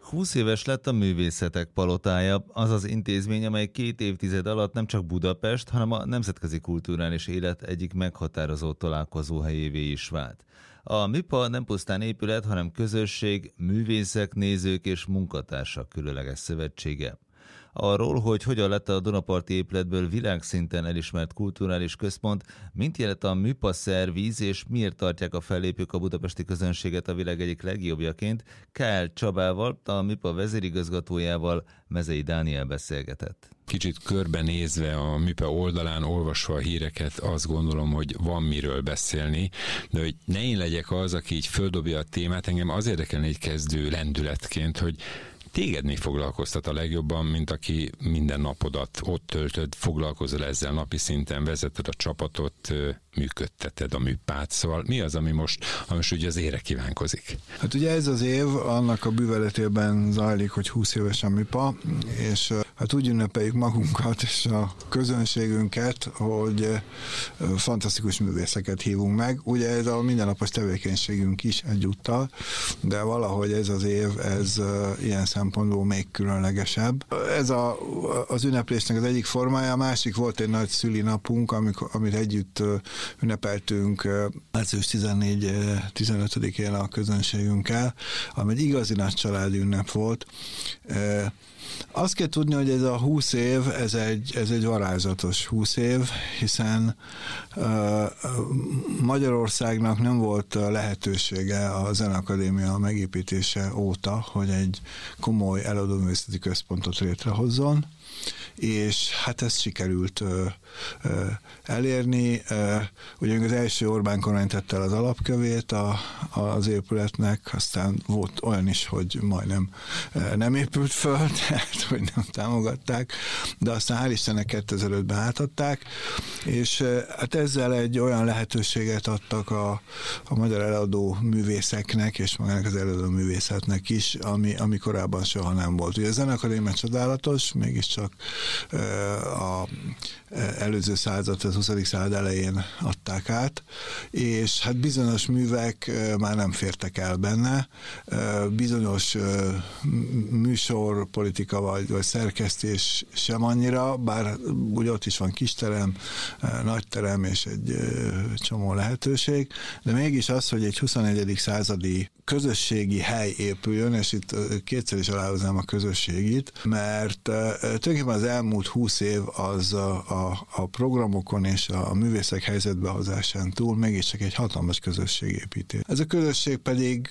20 éves lett a Művészetek Palotája, az az intézmény, amely 2 évtized alatt nem csak Budapest, hanem a nemzetközi kulturális élet egyik meghatározó találkozóhelyévé is vált. A MIPA nem pusztán épület, hanem közösség, művészek, nézők és munkatársak különleges szövetsége. Arról, hogy hogyan lett a Dunaparti épületből világszinten elismert kulturális központ, mint jelent a MIPA szerviz, és miért tartják a fellépők a budapesti közönséget a világ egyik legjobbjaként, K.L. Csabával, a MIPA vezérigazgatójával, Mezei Dániel beszélgetett. Kicsit körbenézve a MIPA oldalán, olvasva a híreket, azt gondolom, hogy van miről beszélni, de hogy ne én legyek az, aki így földobja a témát, engem az érdekelne egy kezdő lendületként, hogy téged mi foglalkoztat a legjobban, mint aki minden napodat ott töltöd, foglalkozol ezzel napi szinten, vezeted a csapatot, működteted a MIPÁT, szóval mi az, ami most ugye az ére kívánkozik? Hát ugye ez az év annak a bűveletében zajlik, hogy 20 éves a MIPA, és hát úgy ünnepeljük magunkat és a közönségünket, hogy fantasztikus művészeket hívunk meg. Ugye ez a mindennapos tevékenységünk is egyúttal, de valahogy ez az év, ez ilyen szempontból még különlegesebb. Ez az ünneplésnek az egyik formája, a másik volt egy nagy szülinapunk, amit együtt ünnepeltünk március 14-15-én a közönségünkkel, ami egy igazi nagy családi ünnep volt. Azt kell tudni, hogy ez a 20 év, ez egy varázslatos 20 év, hiszen Magyarországnak nem volt lehetősége a Zeneakadémia megépítése óta, hogy egy komoly előadóművészeti központot létrehozzon, és hát ezt sikerült elérni. Ugye az első Orbán kormány tette el az alapkövét az épületnek, aztán volt olyan is, hogy majdnem nem épült föl, tehát hogy nem támogatták, de aztán hál' Istennek 2005-ben átadták, és hát ezzel egy olyan lehetőséget adtak a magyar előadó művészeknek, és magának az előadó művészetnek is, ami korábban soha nem volt. Ugye a Zeneakadémia csodálatos, mégiscsak a előző század, az 20. század elején adták át, és hát bizonyos művek már nem fértek el benne, bizonyos műsorpolitika vagy szerkesztés sem annyira, bár ugye ott is van kisterem, nagyterem és egy csomó lehetőség, de mégis az, hogy egy 21. századi közösségi hely épüljön, és itt kétszer is aláhoznám a közösségit, mert tulajdonképpen az elmúlt 20 év az a programokon és a művészek helyzetbehozásán túl mégiscsak egy hatalmas közösségépítés. Ez a közösség pedig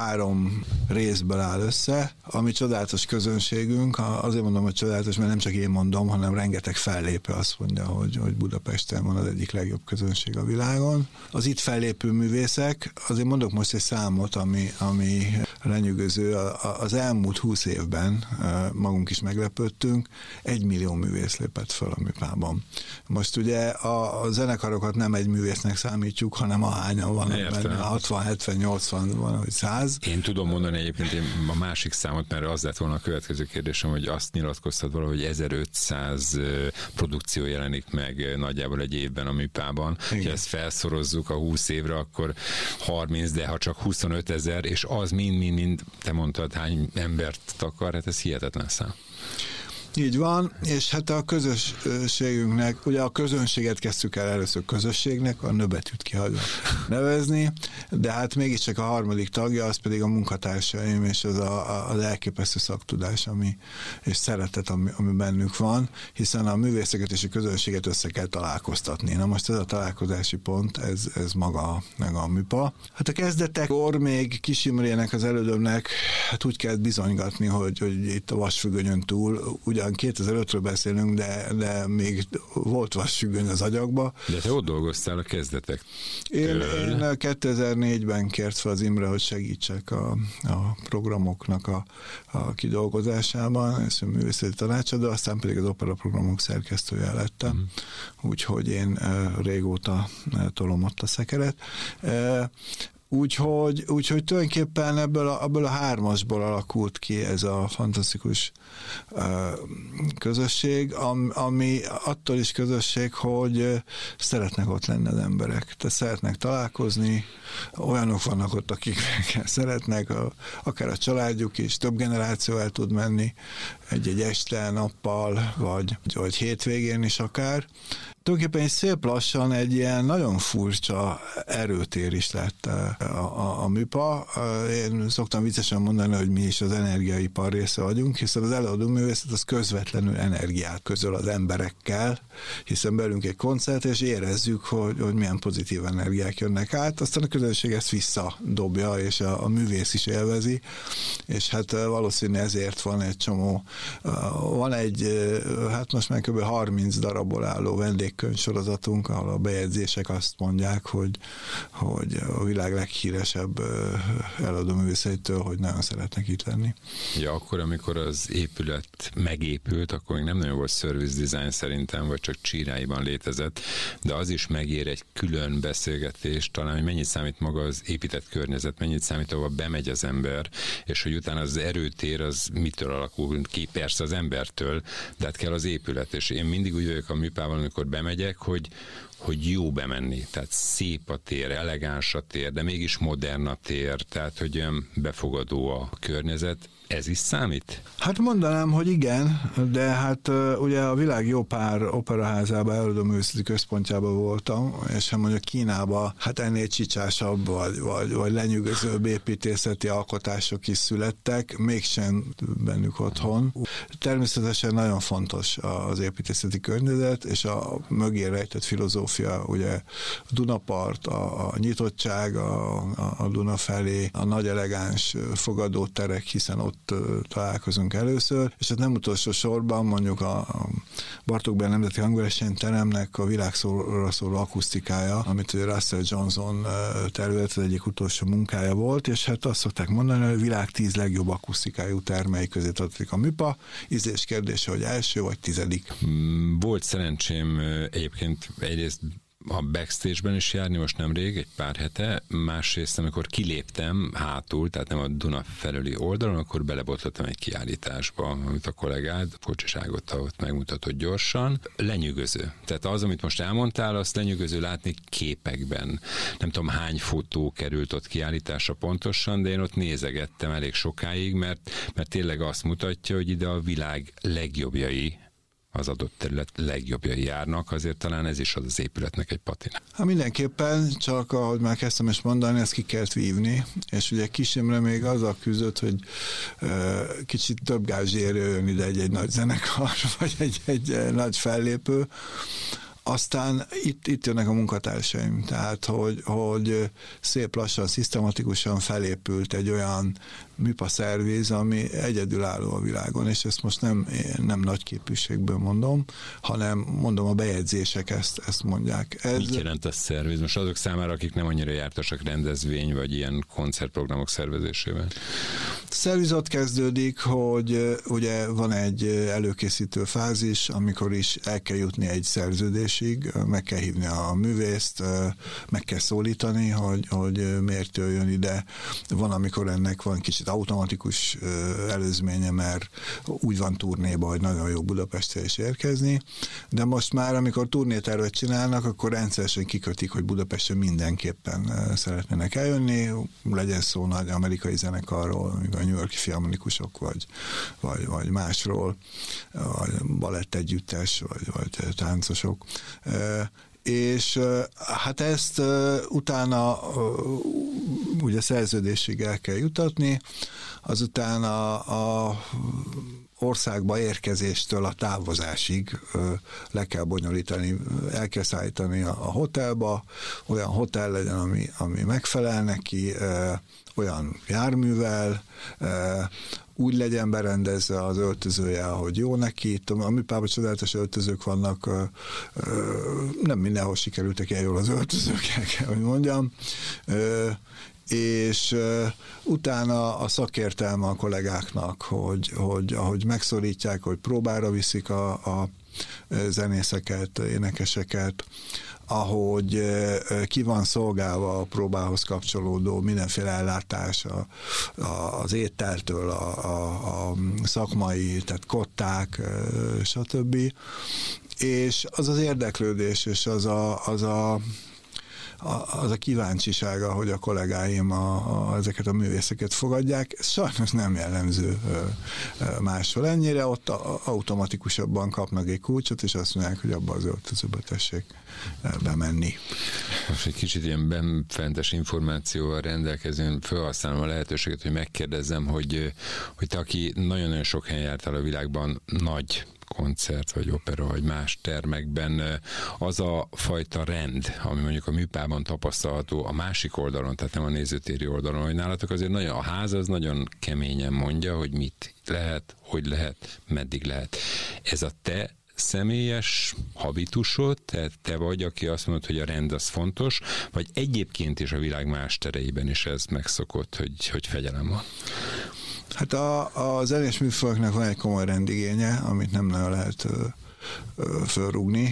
3 részből áll össze, ami csodálatos közönségünk, azért mondom, hogy csodálatos, mert nem csak én mondom, hanem rengeteg fellépő azt mondja, hogy Budapesten van az egyik legjobb közönség a világon. Az itt fellépő művészek, azért mondok most egy számot, ami lenyűgöző, az elmúlt 20 évben magunk is meglepődtünk, 1 millió művész lépett föl a MIPA-ban. Most ugye a zenekarokat nem egy művésznek számítjuk, hanem ahányan van benne, 60, 70, 80, van, vagy 100. Én tudom mondani egyébként a másik számot, mert az lett volna a következő kérdésem, hogy azt nyilatkoztat valahogy 1500 produkció jelenik meg nagyjából egy évben a MIPA-ban. Ha ezt felszorozzuk a 20 évre, akkor 30, de ha csak 25 000, és az mind, te mondtad, hány embert takar, hát ez hihetetlen szám. Így van, és hát a közösségünknek, ugye a közönséget kezdtük el először közösségnek, a nöbetűt kihagyva nevezni, de hát mégiscsak a harmadik tagja, az pedig a munkatársaim, és az elképesztő szaktudás, és szeretet, ami bennük van, hiszen a művészeket és a közönséget össze kell találkoztatni. Na most ez a találkozási pont, ez maga a MIPA. Hát a kezdetekkor még Kis Imrének, az elődömnek, hát úgy kell bizonygatni, hogy itt a vasfüggönyön túl, ugyan 2005-ről beszélünk, de még volt vasfüggöny az agyakba. De te ott dolgoztál a kezdetek. Én 2004-ben kért fel az Imre, hogy segítsek a programoknak a kidolgozásában, ez a művészeti tanácsadó, aztán pedig az operaprogramok szerkesztője lettem, úgyhogy én régóta tolom ott a szekeret. Úgyhogy tulajdonképpen ebből a hármasból alakult ki ez a fantasztikus közösség, ami attól is közösség, hogy szeretnek ott lenni az emberek. Tehát szeretnek találkozni, olyanok vannak ott, akikkel szeretnek, akár a családjuk is, több generáció el tud menni egy este, nappal, vagy hétvégén is akár. Tulajdonképpen szép lassan egy ilyen nagyon furcsa erőtér is lett a műpa. Én szoktam viccesen mondani, hogy mi is az energiaipar része vagyunk, hiszen az előadó művészet az közvetlenül energiát közöl az emberekkel, hiszen belünk egy koncert, és érezzük, hogy milyen pozitív energiák jönnek át, aztán a közönség ezt visszadobja, és a művész is élvezi, és hát valószínű ezért van egy csomó, van egy, hát most már kb. 30 darabból álló vendégkönyvsorozatunk, ahol a bejegyzések azt mondják, hogy a világ leghíresebb előadóművészeitől, hogy nagyon szeretnek itt lenni. Ja, akkor, amikor az épület megépült, akkor még nem nagyon volt service design szerintem, vagy csak csíráiban létezett, de az is megér egy külön beszélgetést, talán, hogy mennyit számít maga az épített környezet, mennyit számít, ahova bemegy az ember, és hogy utána az erőtér az mitől alakul ki, persze az embertől, de hát kell az épület, és én mindig úgy vagyok a műpával, amikor bemegyek, hogy jó bemenni, tehát szép a tér, elegáns a tér, de mégis modern a tér, tehát hogy olyan befogadó a környezet. Ez is számít? Hát mondanám, hogy igen, de hát ugye a világ jó pár operaházában, előadóművészeti központjában voltam, és hát mondjuk Kínában hát ennél csicsásabb, vagy lenyűgözőbb építészeti alkotások is születtek, mégsem bennük otthon. Természetesen nagyon fontos az építészeti környezet, és a mögé rejtett filozófia, ugye a Dunapart, a nyitottság a Duna felé, a nagy elegáns fogadóterek, hiszen ott találkozunk először, és hát nem utolsó sorban mondjuk a Bartók Béla Nemzeti Hangversenyteremnek a világszóra szóló akusztikája, amit Russell Johnson tervezett, az egyik utolsó munkája volt, és hát azt szokták mondani, hogy a világ 10 legjobb akusztikájú termei közé tartozik a műpa. Ízlés kérdése, hogy első vagy 10. Volt szerencsém egyébként egyrészt a backstage-ben is járni most nemrég, egy pár hete, másrészt, amikor kiléptem hátul, tehát nem a Duna felüli oldalon, akkor belebotlottam egy kiállításba, amit a kollégád, Kocsiságot ott megmutatott gyorsan. Lenyűgöző. Tehát az, amit most elmondtál, azt lenyűgöző látni képekben. Nem tudom, hány fotó került ott kiállításra pontosan, de én ott nézegettem elég sokáig, mert tényleg azt mutatja, hogy ide a világ legjobbjai, az adott terület legjobbjai járnak, azért talán ez is az épületnek egy patina. Hát mindenképpen, csak ahogy már kezdtem is mondani, ezt ki kellett vívni, és ugye Kis Imre még azzal küzdött, hogy kicsit több gázsért jön ide egy nagy zenekar, vagy egy nagy fellépő. Aztán itt jönnek a munkatársaim, tehát hogy szép lassan, szisztematikusan felépült egy olyan műpa szerviz, ami egyedülálló a világon, és ezt most nem nagy képűségből mondom, hanem mondom, a bejegyzések ezt mondják. Mit jelent a szerviz? Most azok számára, akik nem annyira jártasak rendezvény, vagy ilyen koncertprogramok szervezésében? Szerviz ott kezdődik, hogy ugye van egy előkészítő fázis, amikor is el kell jutni egy szerződésig, meg kell hívni a művészt, meg kell szólítani, hogy miért jöjjön ide. Van, amikor ennek van kicsit automatikus előzménye, mert úgy van turnéba, hogy nagyon jó Budapestre is érkezni, de most már, amikor turnétervet csinálnak, akkor rendszeresen kikötik, hogy Budapestre mindenképpen szeretnének eljönni, legyen szó nagy amerikai zenekarról, a New York-i filmonikusok, vagy másról, vagy balettegyüttes, vagy táncosok. És hát ezt utána ugye szerződésig el kell jutatni, azután a országba érkezéstől a távozásig le kell bonyolítani, el kell szállítani a hotelba, olyan hotel legyen, ami megfelel neki, olyan járművel, úgy legyen berendezve az öltözője, ahogy jó neki. A műpában csodálatos öltözők vannak, nem mindenhol sikerültek el jól az öltözők, el kell, hogy mondjam. És utána a szakértelme a kollégáknak, hogy ahogy megszorítják, hogy próbára viszik a zenészeket, énekeseket, ahogy ki van szolgálva a próbához kapcsolódó mindenféle ellátás az ételtől, a szakmai, tehát kották, stb. És az érdeklődés, és az a kíváncsisága, hogy a kollégáim ezeket a művészeket fogadják, ez sajnos nem jellemző máshol. Ennyire ott automatikusabban kapnak egy kulcsot, és azt mondják, hogy abba az öltözőbe tessék bemenni. Most egy kicsit ilyen benfentes információval rendelkezően felhasználom a lehetőséget, hogy megkérdezzem, hogy te, aki nagyon-nagyon sok helyen jártál a világban, nagy koncert, vagy opera, vagy más termekben, az a fajta rend, ami mondjuk a műpában tapasztalható a másik oldalon, tehát nem a nézőtéri oldalon, hogy nálatok azért nagyon, a ház az nagyon keményen mondja, hogy mit lehet, hogy lehet, meddig lehet. Ez a te személyes habitusod, tehát te vagy, aki azt mondod, hogy a rend az fontos, vagy egyébként is a világ más tereiben is ez megszokott, hogy fegyelem van? Hát a zenés műfajoknak van egy komoly rendigénye, amit nem nagyon lehet fölrúgni,